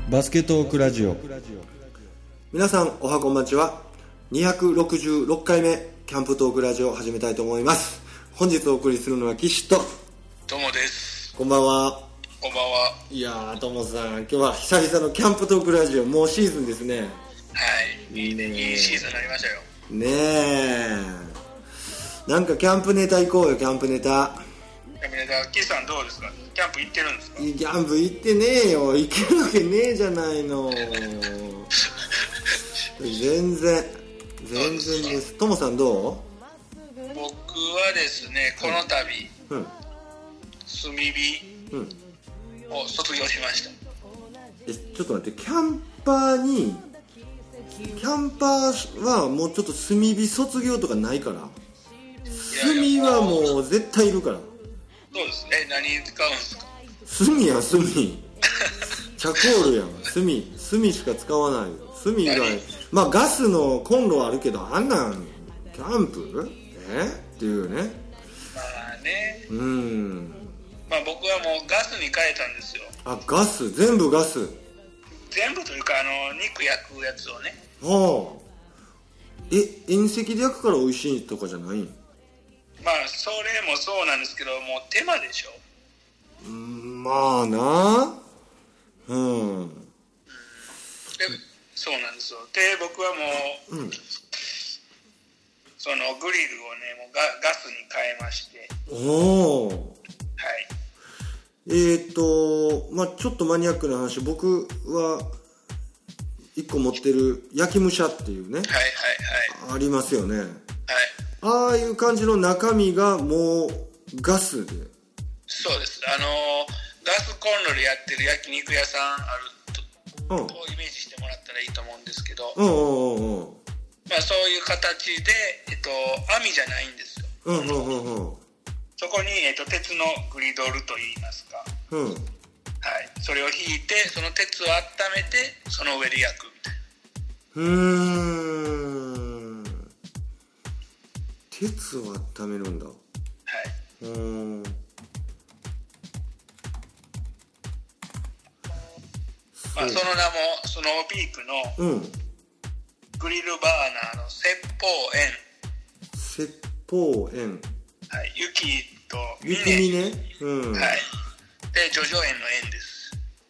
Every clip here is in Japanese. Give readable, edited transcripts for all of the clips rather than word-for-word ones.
バスケトークラジオ。 皆さんおはこんばんちは。266回目キャンプトークラジオを始めたいと思います。本日お送りするのは岸とともです。 こんばんは。 こんばんは。 いやーともさん、今日は久々のキャンプトークラジオ。もうシーズンですね。 はい、いいね、いいシーズンになりましたよねえ。なんかキャンプネタ行こうよ。キャンプネタ。 岸さんどうですか？キャンプ行ってるんですか？ キャンプ行ってねえよ。行けるわけねえじゃないの全然です。ともさんどう？ 僕はですね、この度、炭火を卒業しました。 ちょっと待って、キャンパーはもうちょっと炭火卒業とかないから。炭はもう絶対いるから。 そうですね。何に使うんですか？ 炭や炭チャコールやん。炭しか使わない。炭以外、まあガスのコンロはあるけど、あんなんキャンプっていうね。 まあね。 まあ僕はもうガスに変えたんですよ。 あ、ガス、全部ガス。 全部というか肉焼くやつをね。 はあ。遠赤で焼くから美味しいとかじゃないん？ まあそれもそうなんですけど、もう手間でしょ。 まあな。 でそうなんですよ。で僕はもう、そのグリルをね、もうガスに変えまして。 おお。 はい。 まあちょっとマニアックな話、僕は1個持ってる焼き武者っていうね、ありますよね。ああいう感じの中身がもうガスで。 そうです。ガスコンロでやってる焼肉屋さんあると、イメージしてもらったらいいと思うんですけど、まあそういう形で、網じゃないんですよ。そこに、鉄のグリドルといいますか、はい、それを引いて、その鉄を温めて、その上で焼くみたいな。 鉄を温めるんだ。はい。 まあ、その名もスノーピークのグリルバーナーの雪峰園。 はい、雪と雪峰。はい。で叙々苑の苑です。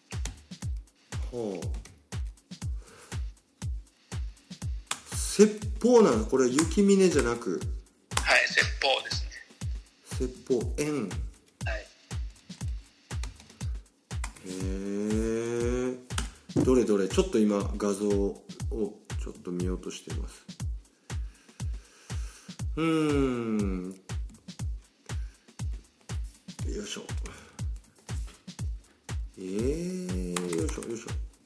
雪峰なの？これ雪峰じゃなく。 はい、雪峰ですね。 雪峰園。 はい。 どれちょっと今画像をちょっと見ようとしています。よいしょ。よいしょ。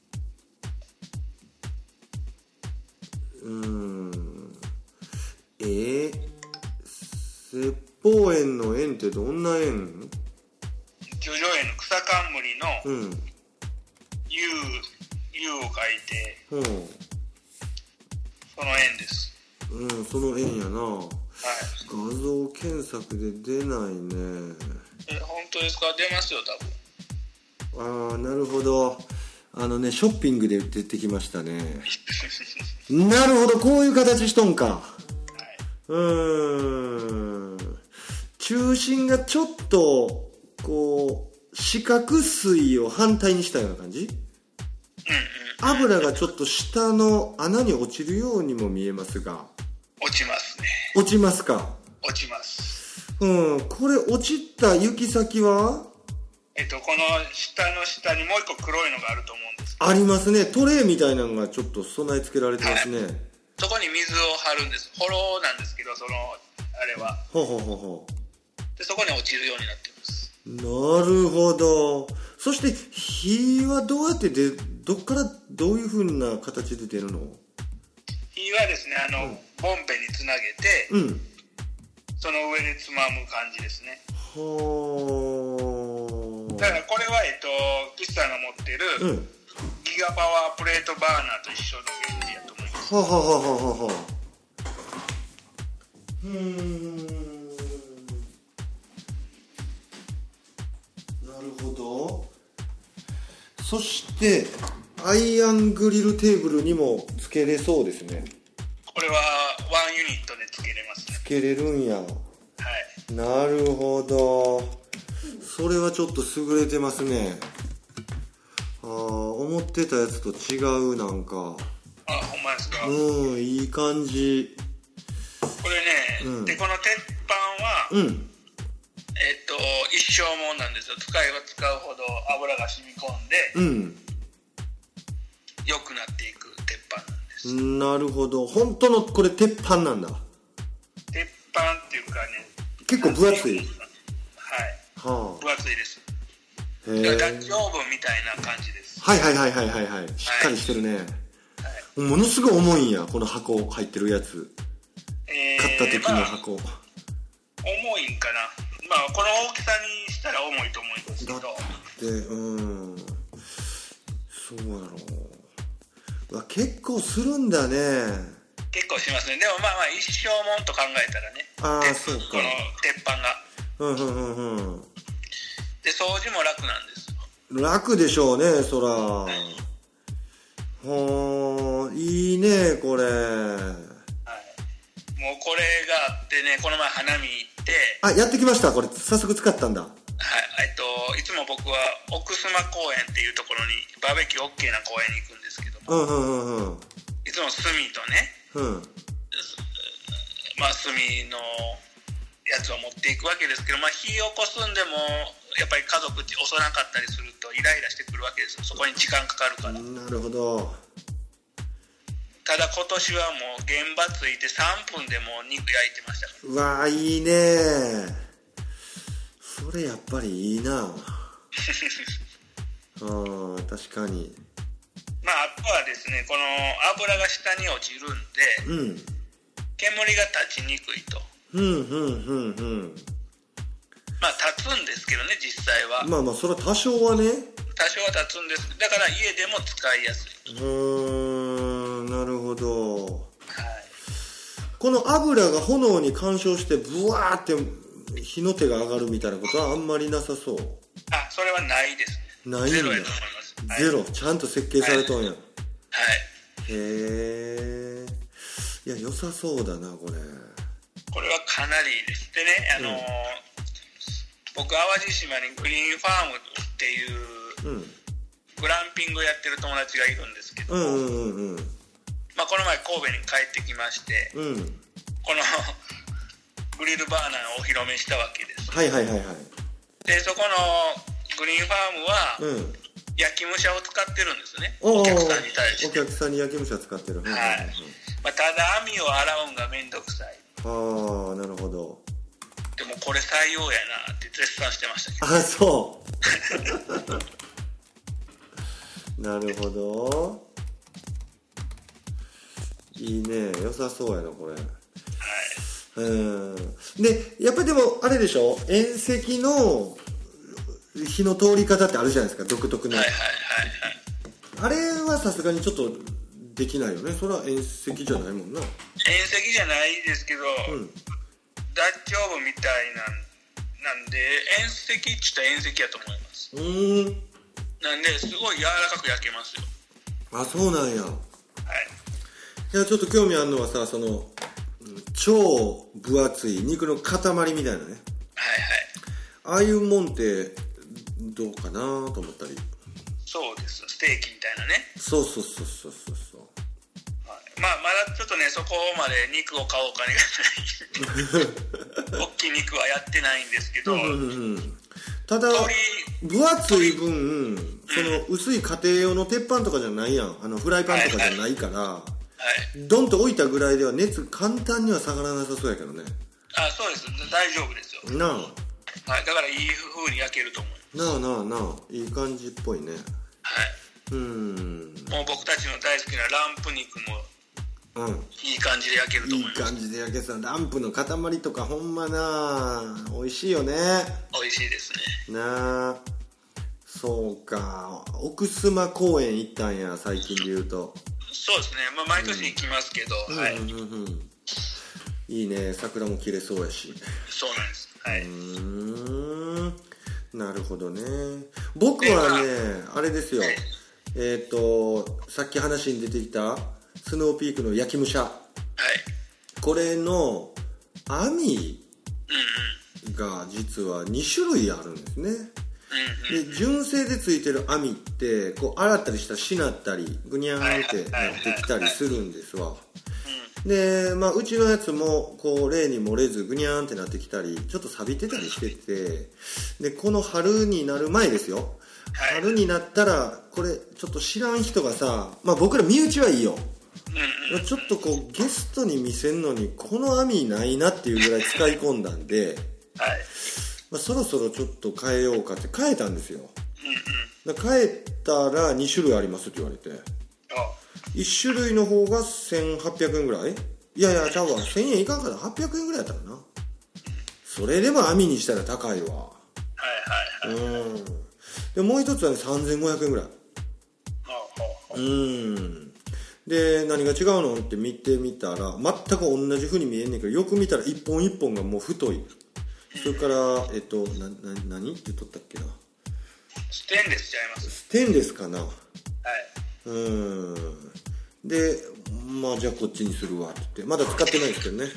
雪峰園の園ってどんな園？ 叙々苑の草冠のUを書いて、その円です。 その円やな。はい。画像検索で出ないね。 本当ですか？出ますよ、多分。 ああ、なるほど。ショッピングで出てきましたね。なるほど、こういう形しとんか。中心がちょっとこう四角錐を反対にしたような感じ。油がちょっと下の穴に落ちるようにも見えますが。 落ちますね。 落ちますか？ 落ちます。 これ落ちた行き先は？ この下にもう一個黒いのがあると思うんですけど。 ありますね。トレイみたいなのがちょっと備え付けられてますね。 そこに水を張るんです。ホローなんですけど、あれは。で、そこに落ちるようになってます。 なるほど。そして火はどうやってどっからどういう風な形で出るの？ 火はですね、ボンベにつなげて、その上でつまむ感じですね。だからこれは岸さんが持ってる、ギガパワープレートバーナーと一緒の原理やと思います。 なるほど。そしてアイアングリルテーブルにもつけれそうですね。 これは1ユニットでつけれますね。 つけれるんや。 はい。 なるほど。それはちょっと優れてますね。思ってたやつと違う、なんか。 あ、ほんまですか。 いい感じ。 これね、でこの鉄板は、一生もんなんですよ。使えば使うほど油が染み込んで、良くなっていく鉄板なんです。 なるほど。本当のこれ鉄板なんだ。 鉄板っていうかね、 結構分厚い。 はい。分厚いです。ダッチオーブンみたいな感じです。 はい。しっかりしてるね。ものすごい重いんや、この箱入ってるやつ。買った時の箱。 重いんかな。まあこの大きさにしたら重いと思いますけど。だってそうやろう。結構するんだね。 結構しますね。でもまあ一生もんと考えたらね。 そうか。 この鉄板が。で掃除も楽なんです。 楽でしょうね、そら。いいね、これ。 もうこれがあってね、この前花見行って。 やってきました。これ早速使ったんだ。 はい。いつも僕は奥須磨公園っていうところにバーベキュー OK な公園に行くんですけども、いつも炭とね、炭のやつを持っていくわけですけど、火を起こすんでもやっぱり家族遅なかったりするとイライラしてくるわけですよ。そこに時間かかるから。 なるほど。 ただ今年はもう現場ついて3分でもう肉焼いてましたから。 うわー、いいね。それやっぱりいいな。確かに。 あとはですね、この油が下に落ちるんで、煙が立ちにくいと。立つんですけどね、実際は。 それは多少はね。 多少は立つんです。だから家でも使いやすい。 なるほど。この油が炎に干渉してブワーって火の手が上がるみたいなことはあんまりなさそう。 それはないですね。 ないんだ。 ゼロやと思います。 ゼロ、ちゃんと設計されとんや。へえ。 いや、良さそうだな、これ。 これはかなりです。でね、僕淡路島にグリーンファームっていうグランピングやってる友達がいるんですけど、この前神戸に帰ってきまして、このグリルバーナーをお披露目したわけです。でそこのグリーンファームは、焼き武者を使ってるんですね。お客さんに対して。 お客さんに焼き武者使ってる。ただ網を洗うんがめんどくさい。 なるほど。 でもこれ採用やなって絶賛してましたけど。 そうなるほど。いいね、良さそうやな、これ。でやっぱりでもあれでしょ、遠赤の火の通り方ってあるじゃないですか、独特の。あれはさすがにちょっとできないよね。それは遠赤じゃないもんな。 遠赤じゃないですけど、ダッチオーブンみたいなんで遠赤って言ったら遠赤やと思います。なんですごい柔らかく焼けますよ。 そうなんや。いや、ちょっと興味あるのはさ、その超分厚い肉の塊みたいなね、ああいうもんってどうかなと思ったり。 そうです、ステーキみたいなね。 そうまだちょっとね、そこまで肉を買おうかね大きい肉はやってないんですけど、 ただ分厚い分、その薄い家庭用の鉄板とかじゃないやん。フライパンとかじゃないから、ドンと置いたぐらいでは熱簡単には下がらなさそうやけどね。 そうです、大丈夫ですよ。だからいい風に焼けると思います。いい感じっぽいね。 もう僕たちの大好きなランプ肉もいい感じで焼けると思います。 いい感じで焼けそう。ランプの塊とかほんま美味しいよね。 美味しいですね。 そうか、奥須磨公園行ったんや、最近で言うと。 そうですね、毎年行きますけど、 いいね、桜も綺麗そうやし。 そうなんです。 なるほどね。僕はね、あれですよ、 さっき話に出てきたスノーピークの焼き武者、 はい、 これの網が実は2種類あるんですね。で純正でついてる網ってこう洗ったりしたらしなったりグニャーってなってきたりするんですわ。で、まあ、うちのやつもこう例に漏れずグニャーンってなってきたりちょっと錆びてたりしてて、でこの春になる前ですよ、春になったらこれちょっと知らん人がさ、まあ、僕ら身内はいいよ、ちょっとこうゲストに見せんのにこの網ないなっていうぐらい使い込んだんで、まあ、そろそろちょっと変えようかって変えたんですよ。変えたら2種類ありますって言われて、1種類の方が1800円ぐらい、いやいやちゃうわ、1000円いかんから800円ぐらいやったかな。それでも網にしたら高いわ。でもう一つはね3500円ぐらい。で何が違うのって見てみたら全く同じ風に見えんねんけど、よく見たら一本一本がもう太い。それから何って言っとったっけな、 ステンレスちゃいます。 ステンレスかな。でまあじゃあこっちにするわって言ってまだ使ってないですけどね。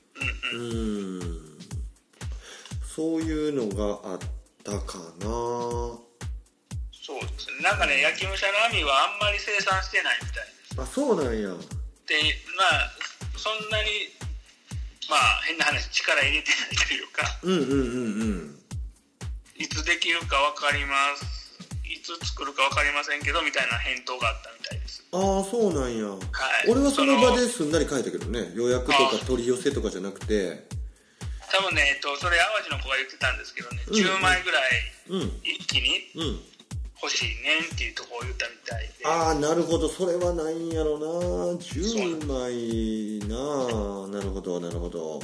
そういうのがあったかな。 そうですね。なんかね、焼き武者の網はあんまり生産してないみたいです。 あ、そうなんや。 で、まあそんなにまあ変な話力入れてないというか、いつできるか分かります、いつ作るか分かりませんけどみたいな返答があったみたいです。 ああ、そうなんや。俺はその場ですんなり書いたけどね、予約とか取り寄せとかじゃなくて、 多分ね、それ淡路の子が言ってたんですけどね、10枚ぐらい一気に欲しいねんっていうところを言ったみたいで。 ああ、なるほど、それはないんやろな。10枚なあ、なるほどなるほど。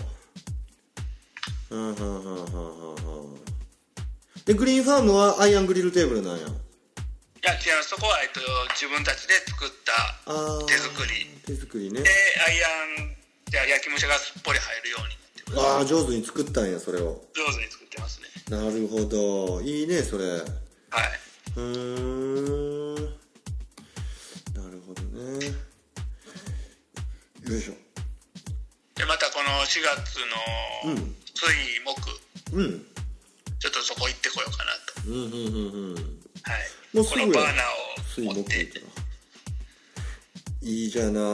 でグリーンファームはアイアングリルテーブルなんや。いや違う、そこは、自分たちで作った手作り。 手作りね。 でアイアンじゃ焼き武者がすっぽり入るように。 ああ、上手に作ったんや。それを上手に作ってますね。 なるほど、いいねそれ。 はい。 なるほどね。よいしょ。 でまたこの4月の水木、ちょっとそこ行ってこようかなと。はい。 もうすぐや。 このバーナーを持って。 いいじゃない。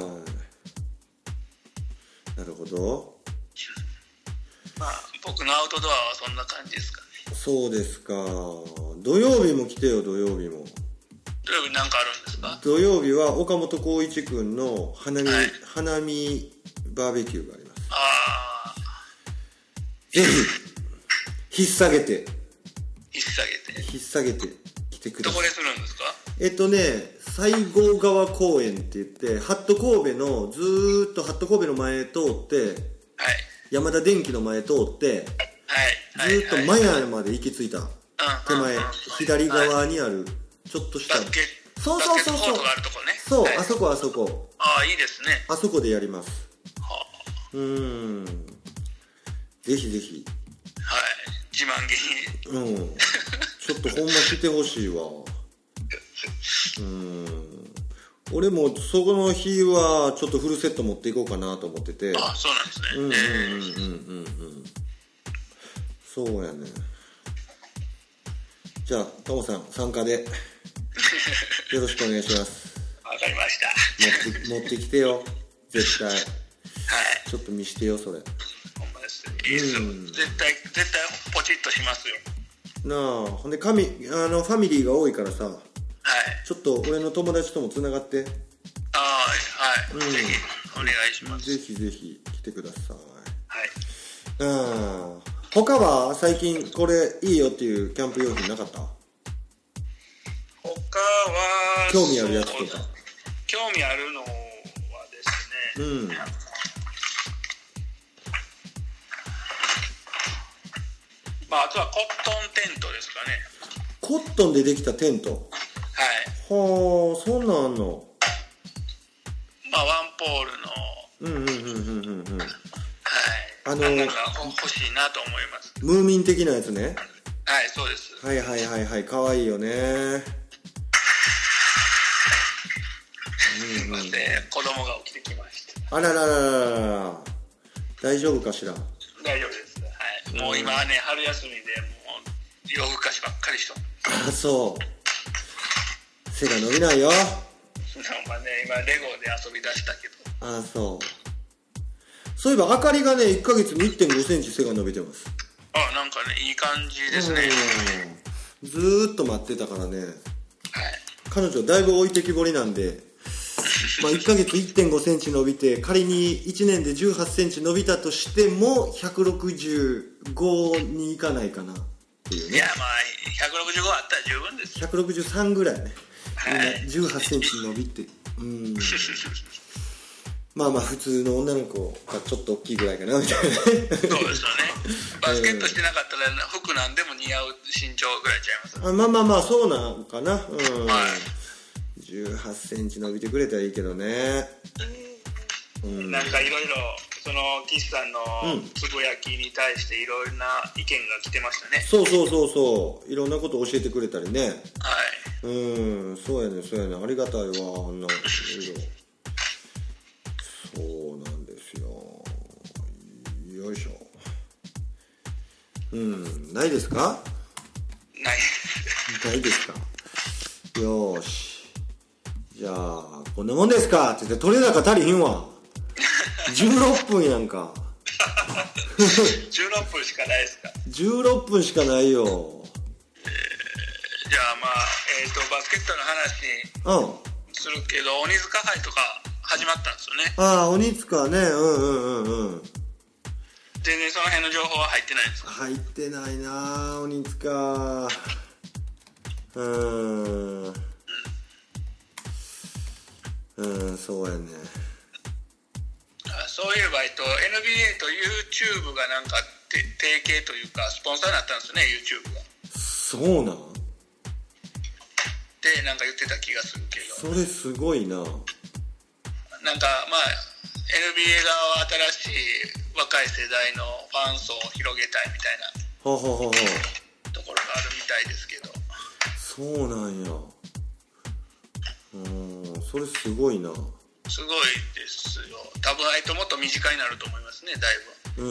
なるほど。 まあ僕のアウトドアはそんな感じですかね。 そうですか。土曜日も来てよ。土曜日も。 土曜日なんかあるんですか？ 土曜日は岡本浩一君の花見バーベキューがあります。 ああ。 ぜひ引っ提げて来てください。 どこでするんですか？ 西郷川公園って言ってハット神戸のずーっとハット神戸の前通って、山田電機の前通って、ずーっとマヤまで行き着いた手前、左側にあるちょっとしたバスケットコートがあるとこね。 そう、あそこ。 ああ、いいですね。 あそこでやります。ぜひぜひ。 はい、自慢げに。 ちょっとほんま来てほしいわ。俺もそこの日はちょっとフルセット持っていこうかなと思ってて。 あ、そうなんですね。 そうやね。じゃあタモさん参加でよろしくお願いします。 わかりました。 持ってきてよ、絶対。 はい。 ちょっと見してよそれ。 ほんまですね。いいですよ。絶対ポチッとしますよ。 なあ、ほんでファミリーが多いからさ。ちょっと俺の友達ともつながって。 はい、ぜひお願いします。 ぜひぜひ来てください。 はい。 他は最近これいいよっていうキャンプ用品なかった？ 他は興味あるやつとか。 興味あるのはですね、まああとはコットンテントですかね。 コットンでできたテント。はあ、そんなんあんの。 まあワンポールのなんか欲しいなと思います。 ムーミン的なやつね。 はい、そうです。 はい、かわいいよね。 まして、子供が起きてきました。 あららららら、大丈夫かしら。 大丈夫です。はい。もう今はね、春休みでもう夜更かしばっかりしとる。 あ、そう。背が伸びないよ。 まあね、今レゴで遊び出したけど。 あ、そう。そういえばあかりがね、1ヶ月に 1.5 センチ背が伸びてます。 あ、なんかね、いい感じですね。 ずーっと待ってたからね。 はい。 彼女だいぶ置いてきぼりなんで、まあ1ヶ月 1.5 センチ伸びて、仮に1年で18センチ伸びたとしても165にいかないかなっていうね。 いや、まあ165あったら十分ですよ。 163ぐらいね。 はい、 18センチ伸びて、まあまあ普通の女の子がちょっと大きいぐらいかなみたいなね。 そうですよね。バスケットしてなかったら服なんでも似合う身長ぐらいちゃいます。 まあまあまあそうなんかな。はい。18センチ伸びてくれたらいいけどね。 なんかいろいろその岸さんのつぶやきに対していろいろな意見が来てましたね。 そういろんなこと教えてくれたりね。 はい。 そうやねありがたいわ。あんないろいろ。そうなんですよ。よいしょ。ないですか？ないですか。よーし。じゃあこんなもんですかって言って取れ高足りひんわ。16分やんか。 16分しかないですか ？16分しかないよ。 じゃあまあバスケットの話するけど、鬼塚杯とか始まったんですよね。 ああ、鬼塚ね。 全然その辺の情報は入ってないんですか？ 入ってないな、鬼塚。そうやね。 そういえば、NBA と YouTube がなんか提携というかスポンサーになったんですよね、YouTube が。 そうなんで、なんか言ってた気がするけど。 それすごいな。 なんかまあ NBA 側は新しい若い世代のファン層を広げたいみたいなところがあるみたいですけど。 そうなんや。それすごいな。 すごいですよ。多分もっと身近になると思いますね、だいぶ。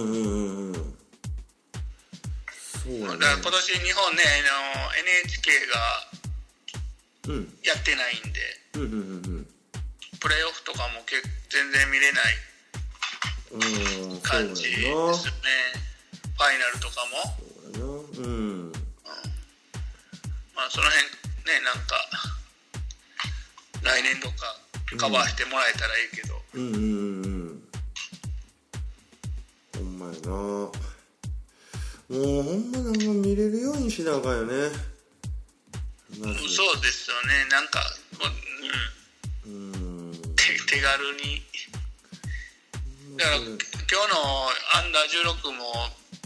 そうやね。だから今年日本ね、NHK がやってないんで、プレーオフとかも全然見れない感じですよね。ファイナルとかも。 そうやな。 まあその辺ね、なんか来年とかカバーしてもらえたらいいけど。 ほんまやな。もうほんまなんか見れるようにしなあかんよね。 そうですよね。なんか手軽に。だから今日のアンダー16も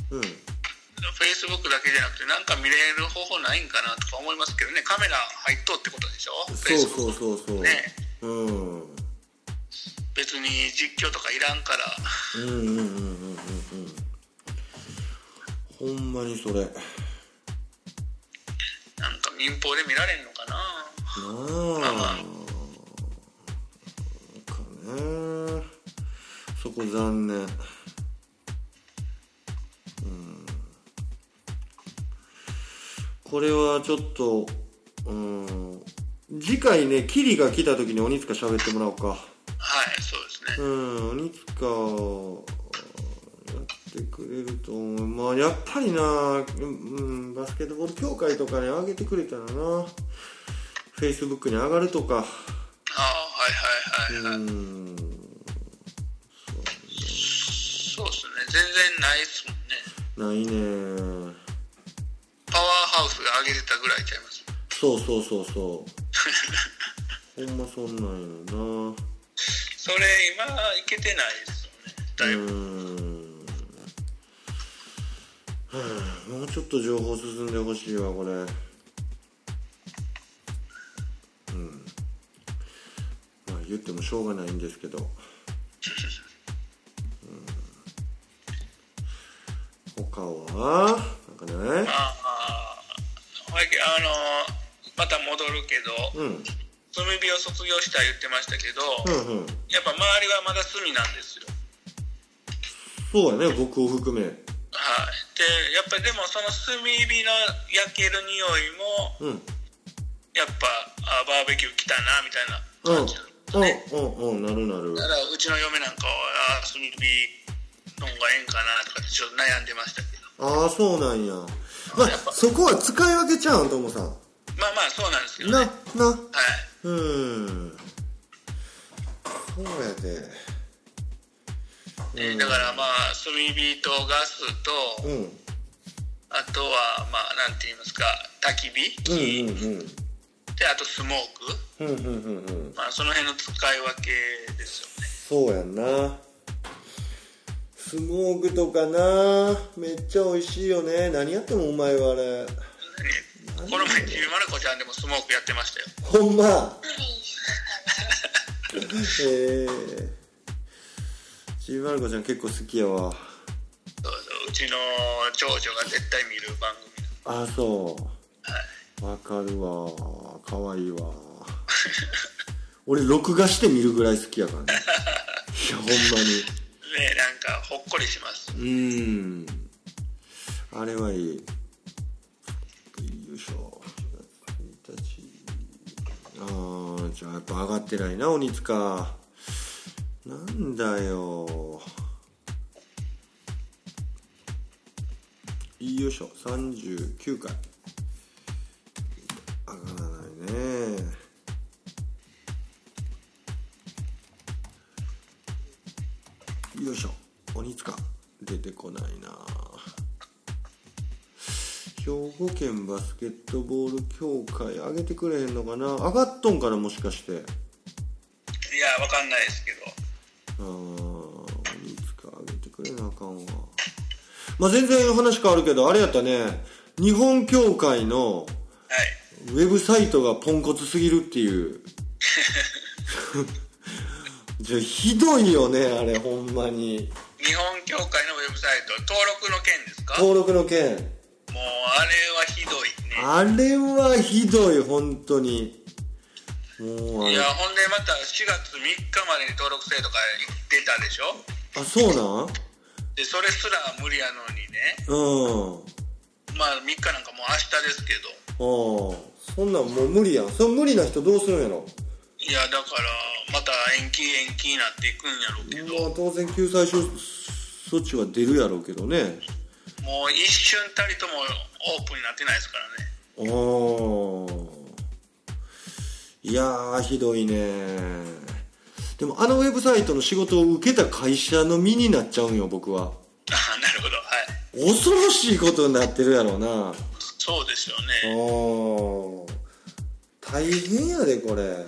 Facebook だけじゃなくて、なんか見れる方法ないんかなとか思いますけどね。カメラ入っとってことでしょ。 そうね。 別に実況とかいらんから。 ほんまにそれ。なんか民放で見られんのかな。 なんかね。そこ残念。これはちょっと次回ね、キリが来た時に鬼塚喋ってもらおうか。 はい、そうですね。 鬼塚やってくれると思う。まあやっぱりな、バスケットボール協会とかに上げてくれたらな、Facebook に上がるとか。 はい。そうですね。全然ないっすもんね。 ないね。 パワーハウスが上げてたぐらいちゃいます。 そうほんまそんなんやな。 それ今いけてないですよね、だいぶ。 もうちょっと情報進んでほしいわ、これ。まあ言ってもしょうがないんですけど。他はなんかね。 また戻るけど、 炭火を卒業した言ってましたけど、やっぱ周りはまだ炭なんですよ。 そうやね、僕を含め。はい。 でやっぱりでもその炭火の焼ける匂いも、やっぱバーベキュー来たなみたいな感じなんですね。 なるなる。 だからうちの嫁なんかは炭火の方がええんかなとかってちょっと悩んでましたけど。 そうなんや。まあそこは使い分けちゃうんともさん。 まあまあそうなんですけどね。はい。 そうやで。 だからまあ炭火とガスと、あとはまあなんて言いますか、焚き火、であとスモーク、まあその辺の使い分けですよね。そうやんな。スモークとかな、めっちゃ美味しいよね。何やってもうまいわあれ。 この前ちびまる子ちゃんでもスモークやってましたよ。 ほんま。ちびまる子ちゃん結構好きやわ。 うちの長女が絶対見る番組。 そう。わかるわ。かわいいわ。俺録画して見るぐらい好きやからね。いやほんまに。 なんかほっこりします。 あれはいい。よいしょ。じゃあやっぱ上がってないな、鬼塚。なんだよ。よいしょ、39回。上がらないね。よいしょ、鬼塚出てこないな。兵庫県バスケットボール協会上げてくれへんのかな。上がっとんかな、もしかして。いやわかんないですけど。 鬼塚上げてくれなあかんわ。まあ全然話変わるけど、あれやったね、日本協会のウェブサイトがポンコツすぎるっていうじゃひどいよね、あれほんまに。 日本協会のウェブサイト登録の件ですか？ 登録の件。 もうあれはひどいね。 あれはひどい、本当に。もういや、ほんでまた4月3日までに登録制とか出たでしょ。 そうなんで、それすら無理やのにね。まあ3日なんかもう明日ですけど。 そんなんもう無理やん。その無理な人どうするんやろ。 いや、だからまた延期になっていくんやろうけど。 当然救済措置は出るやろうけどね。 もう一瞬たりともオープンになってないですからね。 いやーひどいね。でもあのウェブサイトの仕事を受けた会社の身になっちゃうんよ、僕は。 なるほど。はい。 恐ろしいことになってるやろうな。 そうですよね。 大変やでこれ。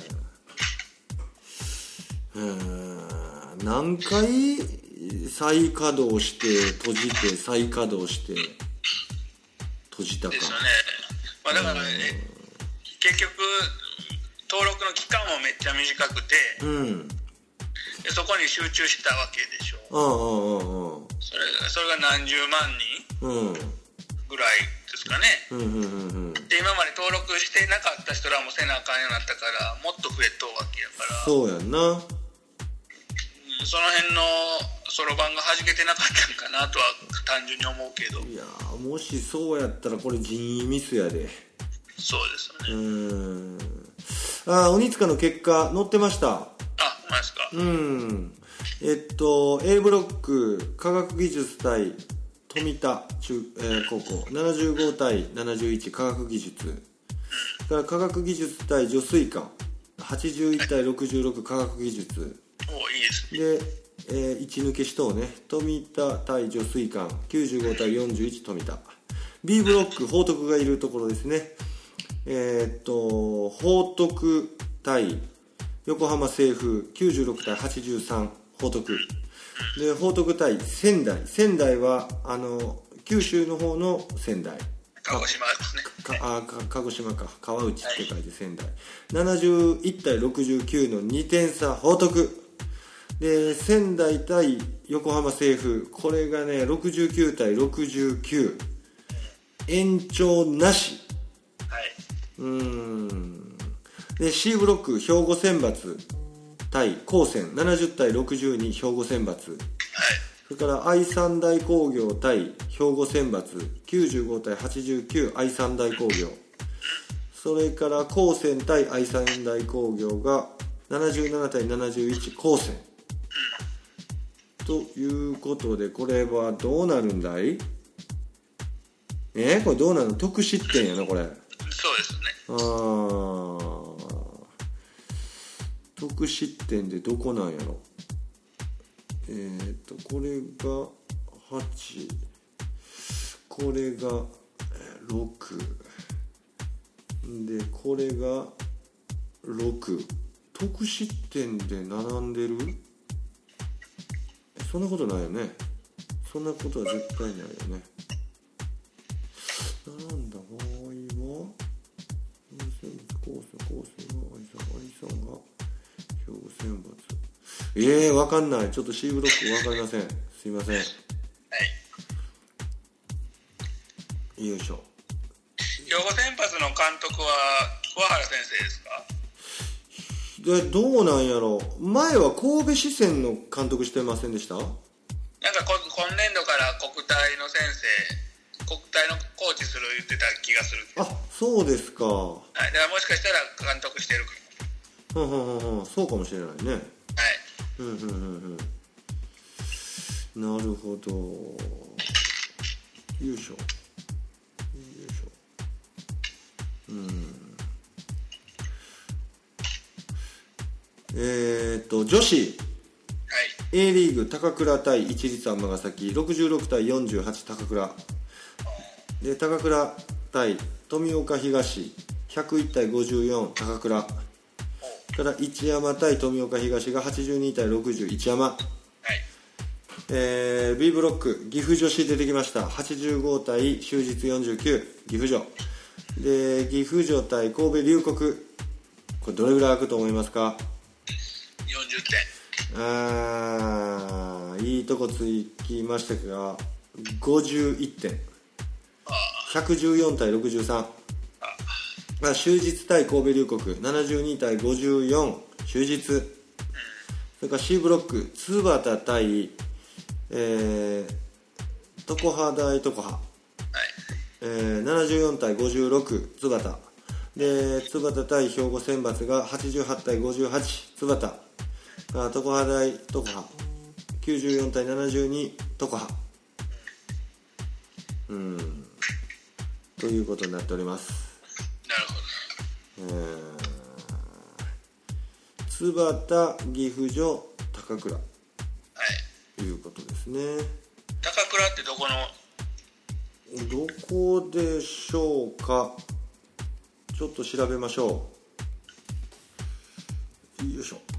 何回再稼働して閉じて再稼働して閉じたかですよね。まあだからね、結局登録の期間もめっちゃ短くて、でそこに集中したわけでしょ。それが何十万人ぐらいですかね。で今まで登録してなかった人らもせなあかんようになったからもっと増えとうわけやから。 そうやんな。 その辺のそろばんが弾けてなかったんかなとは単純に思うけど。 いやもしそうやったらこれ人為ミスやで。 そうですよね。 鬼塚の結果載ってました。 ほんまですか。 A ブロック科学技術対富田高校75対71科学技術、から科学技術対女水館81対66科学技術、 いいですね。 で、1抜けしとうね、富田対女水館95対41富田。 B ブロック報徳がいるところですね。報徳対横浜清風96対83報徳で、報徳対仙台は九州の方の仙台、 鹿児島ですね。 鹿児島か、川内って書いて仙台、71対69の2点差報徳で、仙台対横浜清風、これがね69対69延長なし。 で C ブロック兵庫選抜対高専70対62兵庫選抜、はい、それから愛三大工業対兵庫選抜95対89愛三大工業、それから高専対愛三大工業が77対71高専、ということで、これはどうなるんだい？これどうなるの？得失点やなこれ。 そうですね。 得失点でどこなんやろ。これが8、これが6で、これが6。得失点で並んでる？そんなことないよね。そんなことは絶対ないよね。並んだ場合は高専が愛さんが兵庫選抜。わかんない。ちょっと C ブロックわかりません。すいません。はい。よいしょ。 兵庫選抜の監督は桑原先生ですか？ どうなんやろう。前は神戸四川の監督してませんでした？なんか今年度から国体の先生、国体のコーチする言ってた気がする。 あ、そうですか。 はい、だからもしかしたら監督してるかも。そうかもしれないね。はい。なるほど。よいしょ。女子、はい、A リーグ高倉対市立尼崎66対48高倉で、高倉対富岡東101対54高倉から一山対富岡東が82対60一山、はい、B ブロック岐阜女子出てきました。85対就実49岐阜女で、岐阜女対神戸龍谷、これどれぐらい開くと思いますか ？40 点。いいとこつきましたが51点、114対63。就実対神戸龍谷72対54就実。それから C ブロック津幡対常葉大常葉、74対56津幡で、津幡対兵庫選抜が88対58津幡、常葉大常葉94対72常葉ということになっております。 なるほど。 津幡岐阜女高倉、 ということですね。 高倉ってどこでしょうか。ちょっと調べましょう。よいしょ。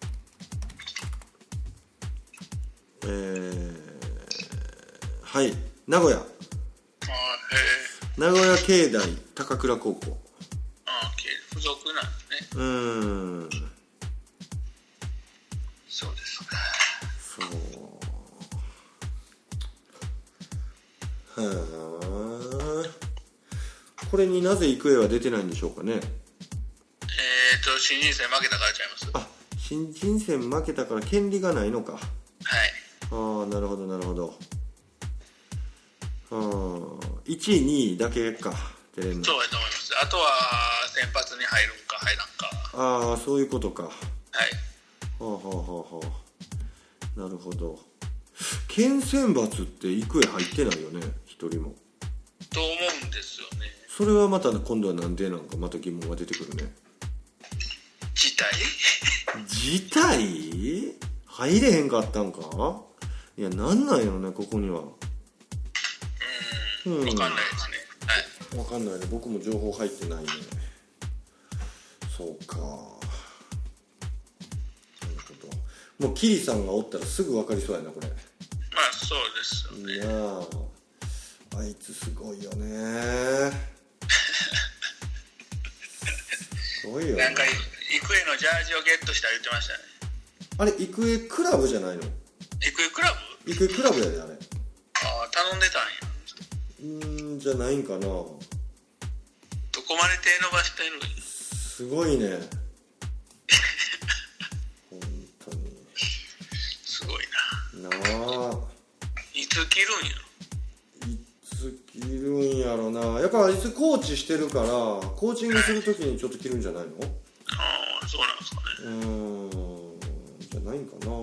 はい、名古屋。名古屋経大高倉高校。 付属なんですね。そうですか。 そう。はあ。これになぜ育英は出てないんでしょうかね。 新人戦負けたからちゃいます。 新人戦負けたから権利がないのか。はい。なるほどなるほど。1位2位だけか出れんの。 そうやと思います。あとは先発に入るんか入らんか。 そういうことか。はい。なるほど。県選抜って育英入ってないよね、一人も。 と思うんですよね。 それはまた今度はなんでなんかまた疑問が出てくるね。 辞退入れへんかったんか。いや、なんなんやろね、ここには。 分かんないですね。 はい。分かんないね。僕も情報入ってないね。そうか。なるほど。もうキリさんがおったらすぐ分かりそうやな、これ。 まあそうですよね。 いやあいつすごいよね。すごいよね。 なんか育英のジャージをゲットした言ってましたね。 あれ育英クラブじゃないの？ 育英クラブ？ 育英クラブやであれ。 頼んでたんや。 じゃないんかな。 どこまで手伸ばしてる？ すすごいね本当にすごいなあ。 いつ切るんやろ、いつ切るんやろな。やっぱいつコーチしてるからコーチングするときにちょっと切るんじゃないの？ ああ、そうなんですかね。 じゃないんかな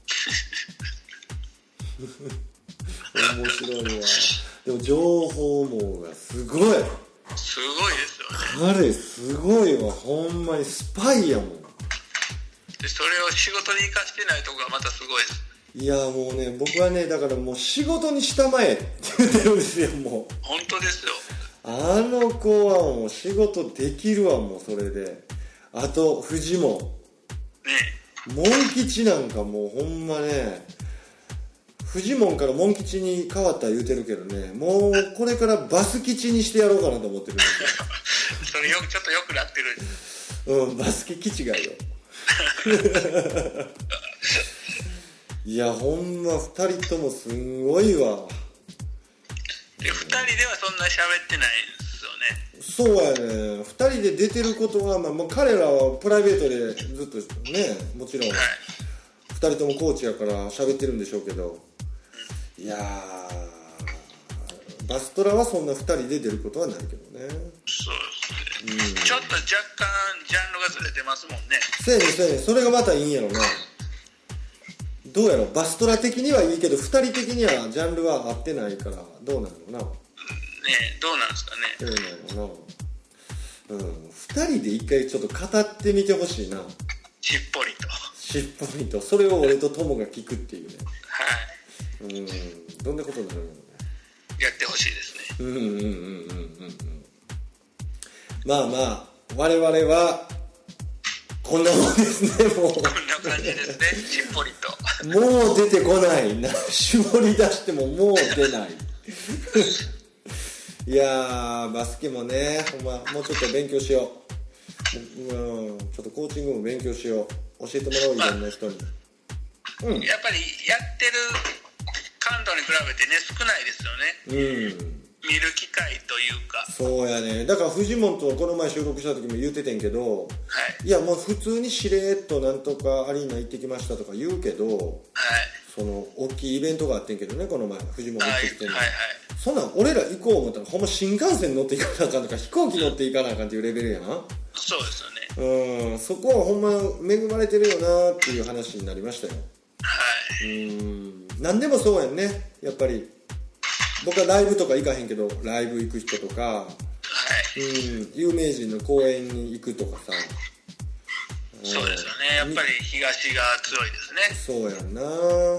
面白いわ。でも情報網がすごい、 すごいですよね。 彼すごいわ、ほんまにスパイやもん。 でそれを仕事に生かしてないとこがまたすごいです。 いやもうね、僕はね、だからもう仕事にしたまえって言ってるんですよ。もう本当ですよ。 あの子はもう仕事できるわ。もうそれで、あとフジモンね、モン吉なんかもうほんまね、フジモンからモン吉に変わった言うてるけどね、もうこれからバス吉にしてやろうかなと思ってるんですよそれちょっとよくなってる。 バス吉違いよいやほんま2人ともすんごいわ。 で2人ではそんな喋ってないんですよそうね。 やね、2人で出てることは、もう彼らはプライベートでずっとね、もちろん2人ともコーチやから喋ってるんでしょうけど、いやバストラはそんな2人で出ることはないけどね。 そうですね、ちょっと若干ジャンルがずれてますもんね。 せやねんせやねん、それがまたいいんやろな。どうやろ、バストラ的にはいいけど2人的にはジャンルは合ってないから、どうなのな。 ねえ、どうなんですかね。 どうなのな。2人で一回ちょっと語ってみてほしいな。 しっぽりと。 しっぽりと。それを俺と友が聞くっていうね。 はい。 どんなことになるのね。 やってほしいですね。 まあまあ我々はこんなもんですね。もうこんな感じですね。しっぽりと。 もう出てこないな。絞り出してももう出ないいやー、バスケもね、ほんまもうちょっと勉強しよう。ちょっとコーチングも勉強しよう。教えてもらおう、いろんな人に。 やっぱりやってる感度に比べてね、少ないですよね。見る機会というか。 そうやね。だからフジモンとこの前収録した時も言うててんけど、いやもう普通にしれーっとなんとかアリーナ行ってきましたとか言うけど、その大きいイベントがあってんけどね、この前フジモン行ってきてんの、そんなん俺ら行こう思ったらほんま新幹線乗っていかなあかんとか飛行機乗っていかなあかんっていうレベルやな。 そうですよね。 そこはほんま恵まれてるよなっていう話になりましたよ。何でもそうやんね。やっぱり僕はライブとか行かへんけど、ライブ行く人とか、有名人の公演に行くとかさ。 そうですよね。やっぱり東が強いですそうね。 やんな。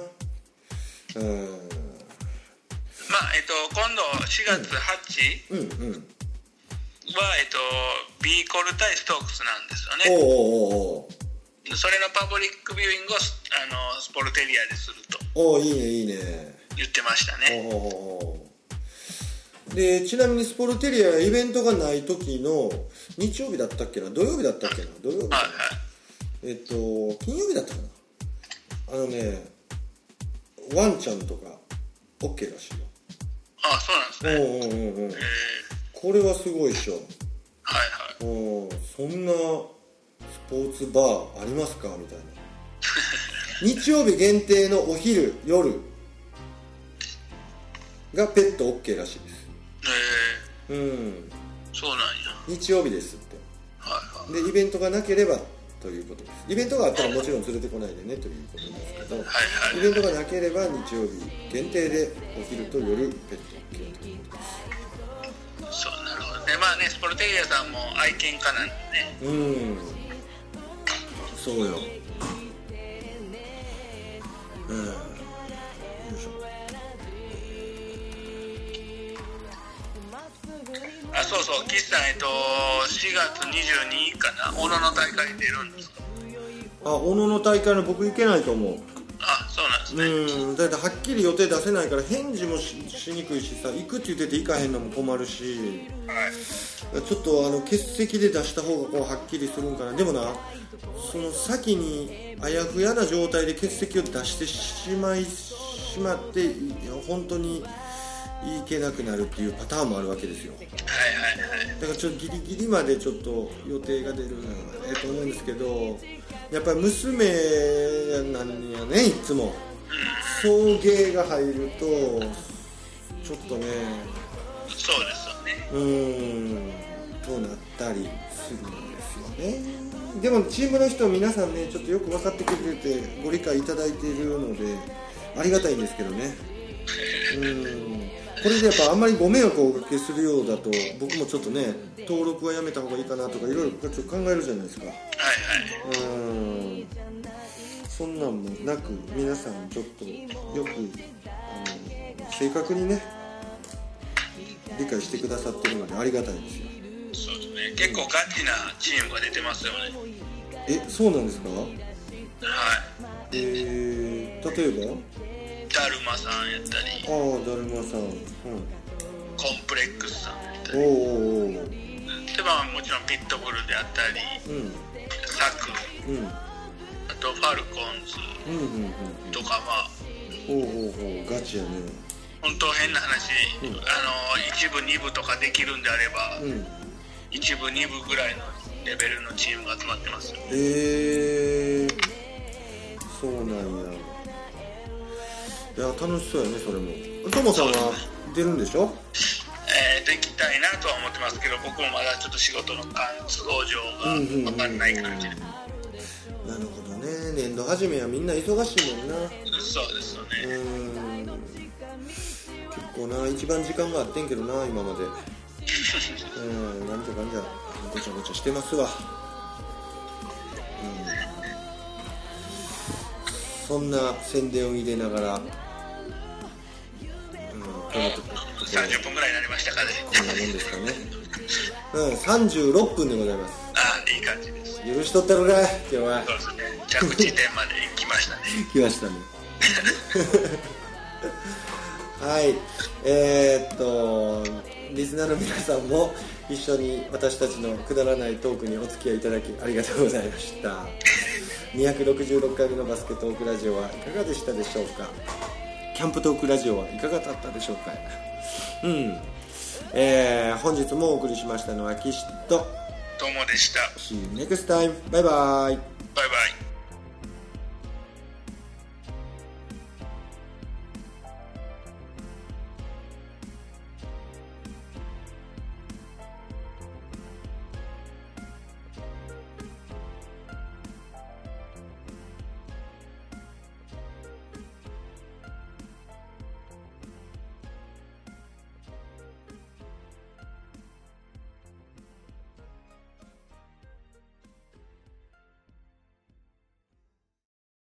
まあ今度4月8はビーコル対ストークスなんですよね。それのパブリックビューイングをスポルテリアですると。 いいねいいね。 言ってましたね。 でちなみにスポルテリアイベントがない時の日曜日だったっけな、土曜日だったっけな、土曜日、金曜日だったかな。ワンちゃんとか OK らしいよ。 そうなんですね。 これはすごいっしょ。そんなスポーツバーありますかみたいな日曜日限定のお昼夜がペット OK らしいです。 そうなんや。 日曜日ですって。でイベントがなければということです。イベントがあったらもちろん連れてこないでねということですけど、イベントがなければ日曜日限定でお昼と夜ペット OK ということです。 そう、なるほどね。まあね、スポルテリアさんも愛犬家なんでね。 そうよ。よいしょ。 そうそう、岸さん、4月22日かな、小野の大会に出るんですか？ 小野の大会の僕行けないと思う。 そうなんですね。 だいたいはっきり予定出せないから返事も しにくいしさ、行くって言ってて行かへんのも困るし、ちょっと欠席で出した方がこうはっきりするんかな。でもな、その先にあやふやな状態で欠席を出してしまって、本当に行けなくなるっていうパターンもあるわけですよ。 はいはいはい。 だからちょっとギリギリまでちょっと予定が出ると思うんですけど、やっぱり娘なんやね、いつも送迎が入るとちょっとね、 そうですよね、 となったりするんですよね。でもチームの人皆さんね、ちょっとよく分かってくれてご理解いただいているのでありがたいんですけどね。これでやっぱあんまりご迷惑をおかけするようだと、僕もちょっとね、登録はやめた方がいいかなとかいろいろちょっと考えるじゃないですか。 はいはい。 そんなんもなく、皆さんちょっとよく正確にね理解してくださってるのでありがたいですよ。 そうですね、結構ガチなチームが出てますよね。 そうなんですか？ はい。 例えばだるまさんやったり、 だるまさん、 コンプレックスさんやったり、でもちろんピットブルであったり、サク、あとファルコンズとか、 ガチやね。 本当変な話、1部2部とかできるんであれば、1部2部ぐらいのレベルのチームが集まってますよ。 そうなんや。いや、楽しそうやね、それも。トモさんは出るんでしょ？ できたいなとは思ってますけど、僕もまだちょっと仕事の都合上が分かんない感じで。 なるほどね。年度始めはみんな忙しいもんな。 そうですよね。 結構な、一番時間があってんけどな、今まで。なんじゃかんじゃごちゃごちゃしてますわ。そんな宣伝を入れながら、 30分ぐらいになりましたかね。 こんなもんですかね。36分でございます。 いい感じです。 許しとったのかい、今日は。 そうですね、着地点まで来ましたね。 来ましたね。はい、リスナーの皆さんも一緒に私たちのくだらないトークにお付き合いいただきありがとうございました。266回目のバスケトークラジオはいかがでしたでしょうか。キャンプトークラジオはいかがだったでしょうか。本日もお送りしましたのは岸とともでした。 See you next time. バイバイ。 バイバイ。